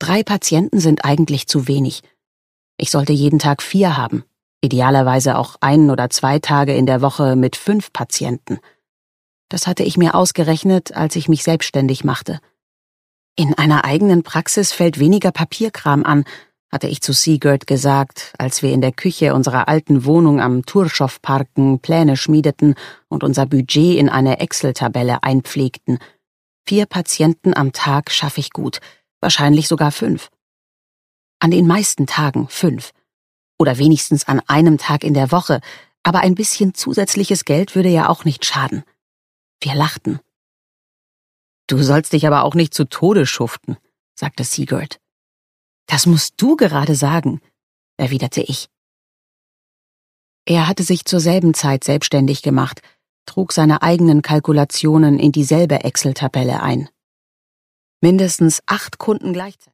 3 Patienten sind eigentlich zu wenig. Ich sollte jeden Tag 4 haben. Idealerweise auch 1 oder 2 Tage in der Woche mit 5 Patienten. Das hatte ich mir ausgerechnet, als ich mich selbstständig machte. In einer eigenen Praxis fällt weniger Papierkram an, hatte ich zu Sigurd gesagt, als wir in der Küche unserer alten Wohnung am Turschov-Parken Pläne schmiedeten und unser Budget in eine Excel-Tabelle einpflegten. 4 Patienten am Tag schaffe ich gut, wahrscheinlich sogar 5. An den meisten Tagen 5. Oder wenigstens an einem Tag in der Woche, aber ein bisschen zusätzliches Geld würde ja auch nicht schaden. Wir lachten. »Du sollst dich aber auch nicht zu Tode schuften«, sagte Sigurd. »Das musst du gerade sagen«, erwiderte ich. Er hatte sich zur selben Zeit selbstständig gemacht, trug seine eigenen Kalkulationen in dieselbe Excel-Tabelle ein. Mindestens 8 Kunden gleichzeitig.